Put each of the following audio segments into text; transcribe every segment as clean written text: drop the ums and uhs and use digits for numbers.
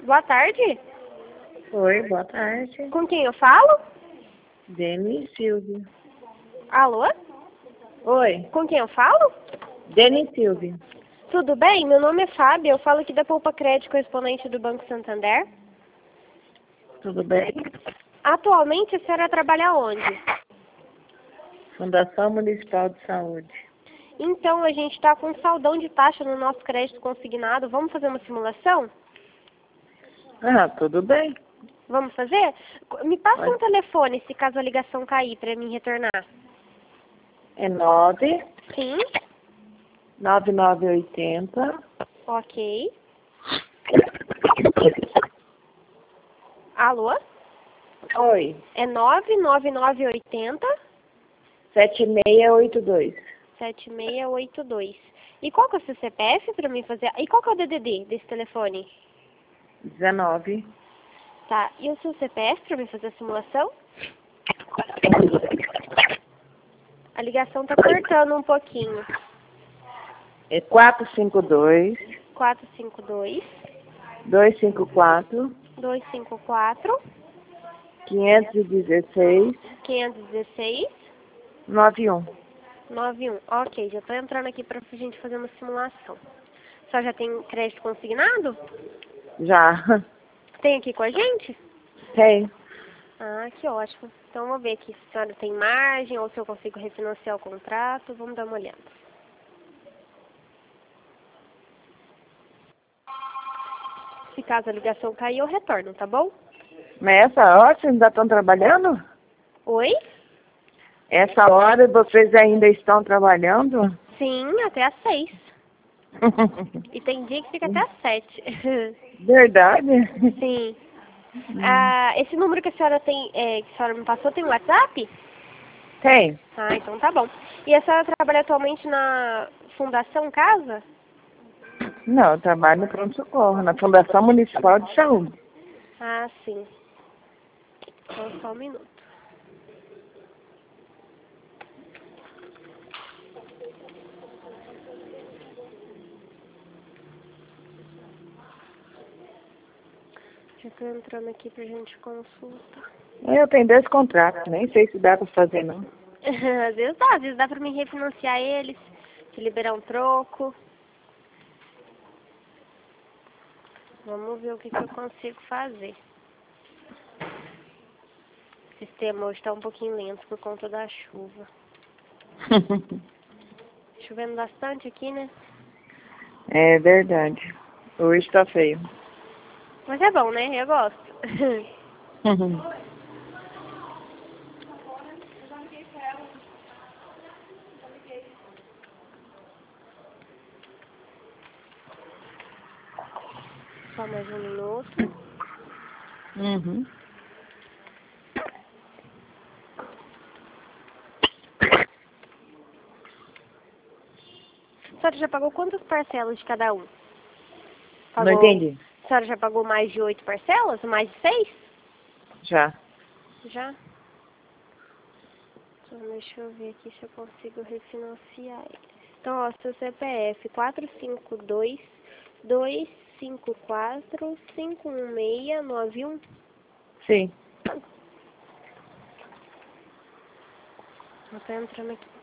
Boa tarde. Oi, boa tarde. Com quem eu falo? Deni Silvia. Alô? Oi, Com quem eu falo? Deni Silvia. Tudo bem? Meu nome é Fábio. Eu falo aqui da Poupa Crédito, correspondente do Banco Santander. Tudo bem? Atualmente, a senhora trabalha onde? Fundação Municipal de Saúde. Então, a gente está com um saldão de taxa no nosso crédito consignado. Vamos fazer uma simulação? Ah, tudo bem. Vamos fazer? Me passa um Pode. telefone, se caso a ligação cair, para mim retornar. É 9 Sim? 9980 Ok. Alô? Oi, É 99980 7682. 7682. E qual que é o seu CPF para mim fazer? E qual que é o DDD desse telefone? 19. Tá. E o seu CPF para mim fazer a simulação? A ligação tá cortando um pouquinho. É 452 452 254 254 516 516 91. 91. Ok, já tô entrando aqui pra gente fazer uma simulação. Só já tem crédito consignado? Já. Tem aqui com a gente? Tem. Ah, que ótimo. Então vou ver aqui se a senhora tem margem ou se eu consigo refinanciar o contrato. Vamos dar uma olhada. Se caso a ligação cair, eu retorno, tá bom? Mas essa hora vocês ainda estão trabalhando? Oi? Essa hora vocês ainda estão trabalhando? Sim, até às 6. E tem dia que fica até às 7. Verdade? Sim. Ah, esse número que a senhora tem, que a senhora me passou, tem WhatsApp? Tem. Ah, então tá bom. E a senhora trabalha atualmente na Fundação Casa? Não, eu trabalho no pronto-socorro, na Fundação Municipal de Saúde. Ah, sim. Então só um minuto. Já tô entrando aqui pra gente consulta. Eu tenho 2 contratos, nem sei se dá pra fazer, não. Às vezes dá pra mim refinanciar eles, te liberar um troco. Vamos ver o que eu consigo fazer. O sistema hoje tá um pouquinho lento por conta da chuva. Chovendo bastante aqui, né? É verdade. Hoje tá feio. Mas é bom, né? Eu gosto. Só mais um minuto. Uhum. A senhora já pagou quantas parcelas de cada um? Não entendi. A senhora já pagou mais de 8 parcelas? Mais de 6? Já. Já? Então, deixa eu ver aqui se eu consigo refinanciar eles. Então, ó, seu CPF 452-254-51691. Sim. Eu tô entrando aqui.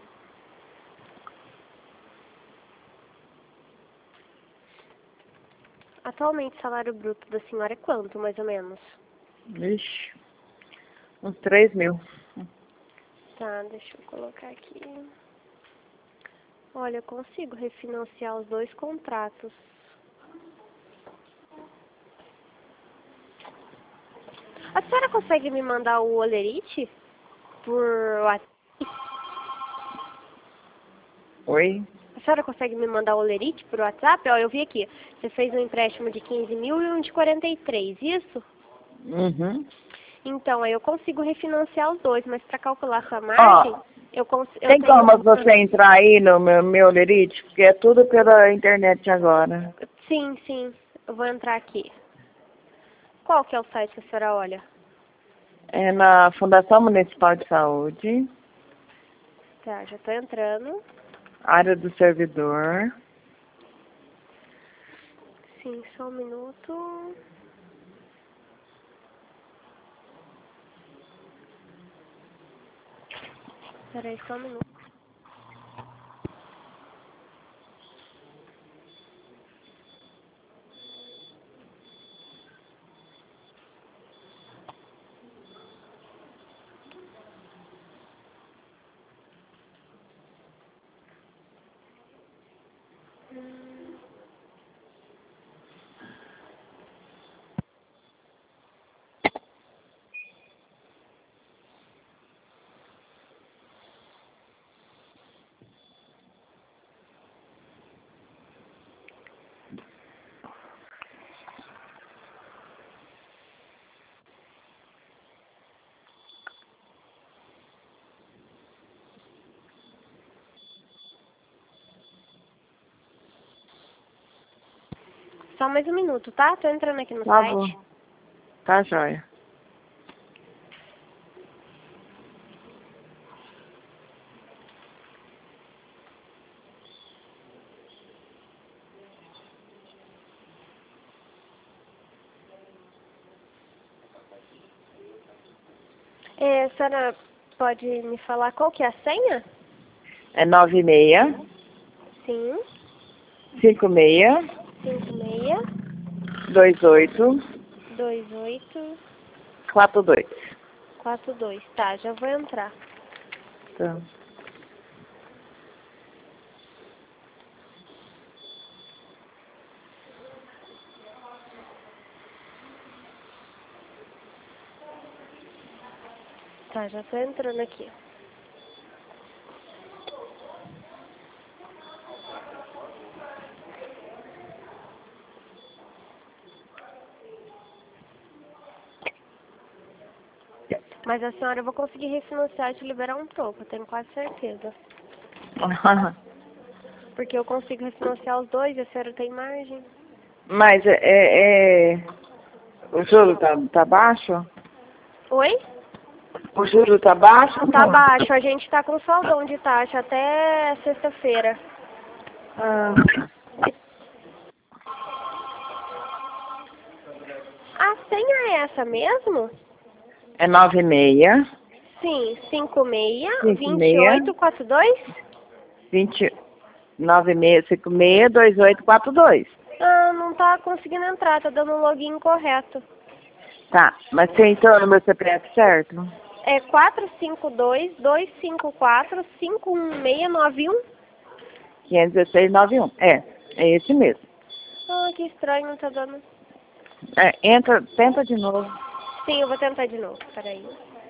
Atualmente, o salário bruto da senhora é quanto, mais ou menos? Ixi. Uns 3.000. Tá, deixa eu colocar aqui. Olha, eu consigo refinanciar os 2 contratos. A senhora consegue me mandar o Olerite por WhatsApp? Oi? A senhora consegue me mandar o Olerite por WhatsApp? Ó, eu vi aqui. Você fez um empréstimo de 15 mil e um de 43, isso? Uhum. Então, aí eu consigo refinanciar os 2, mas para calcular sua margem, Ó, eu tem tenho... como você entrar aí no meu Lerite? Porque é tudo pela internet agora. Sim, sim. Eu vou entrar aqui. Qual que é o site que a senhora olha? É na Fundação Municipal de Saúde, Tá, já tô entrando. área do servidor. Sim, só um minuto. Peraí, só um minuto. Só mais um minuto, tá? Tô entrando aqui no Tá site. bom. Tá joia. A senhora pode me falar qual que é a senha? É 96 Sim, 56 56 28 28 42. 42. Tá, já vou entrar. Tá. Tá, já tô entrando aqui. Mas a senhora eu vou conseguir refinanciar e te liberar um troco, eu tenho quase certeza. Porque eu consigo refinanciar os dois e a senhora tem margem. Mas o juro tá baixo? Oi? O juro tá baixo? Tá baixo, a gente tá com saldão de taxa até sexta-feira. Ah, A senha é essa mesmo? é 96 Sim, 56 56 2842? 20 96 56 2842. Ah, não tá conseguindo entrar, tá dando um login incorreto. Tá, mas você entrou no meu CPF certo? É 452-254-51691? 51691. É esse mesmo. Ah, que estranho, não tá dando. Entra, tenta de novo. Sim, eu vou tentar de novo, peraí.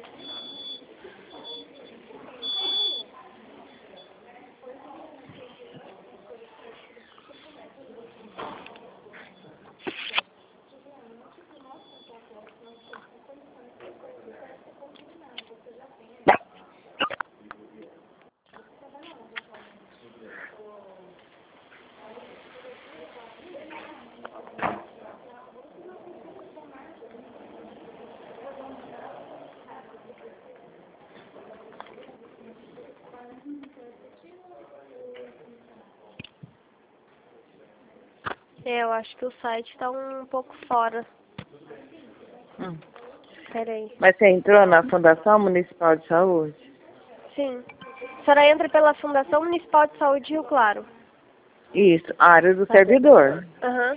Eu acho que o site tá um pouco fora. Hum. Peraí. Mas você entrou na Fundação Municipal de Saúde? Sim. A senhora entra pela Fundação Municipal de Saúde Rio Claro. Isso, área do Tá bem. servidor. Aham.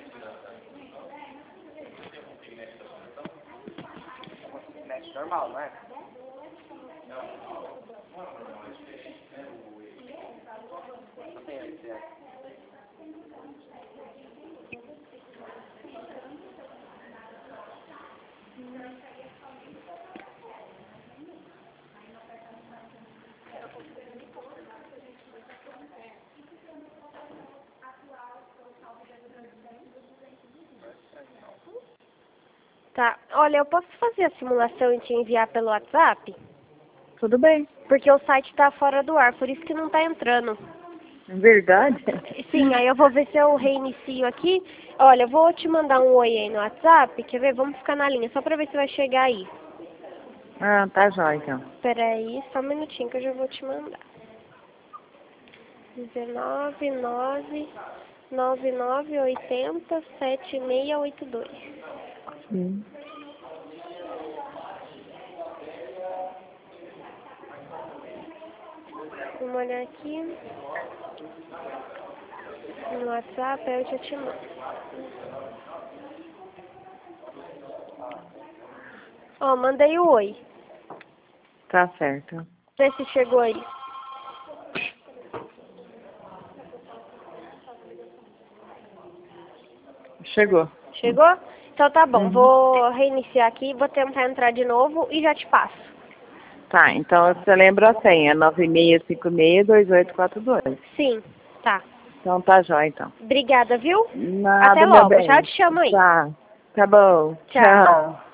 Normal, não é? Tá. Olha, eu posso fazer a simulação e te enviar pelo WhatsApp? Tudo bem. Porque o site tá fora do ar, por isso que não tá entrando. Verdade? Sim, aí eu vou ver se eu reinicio aqui. Olha, eu vou te mandar um oi aí no WhatsApp. Quer ver? Vamos ficar na linha, só pra ver se vai chegar aí. Ah, tá jóia então. Peraí, só um minutinho que eu já vou te mandar. 199807682. Sim. Vamos olhar aqui. No WhatsApp, eu já te mando. Ó, mandei o oi. Tá certo. Vê se chegou aí. Chegou. Chegou? Então tá bom, Uhum. vou reiniciar aqui, vou tentar entrar de novo e já te passo. Tá, então você lembra a senha, 96562842. Sim, tá. Então tá jóia, então. Obrigada, viu? Nada, Até meu logo, bem. já te chamo aí. Tá, tá bom. Tchau. Tchau.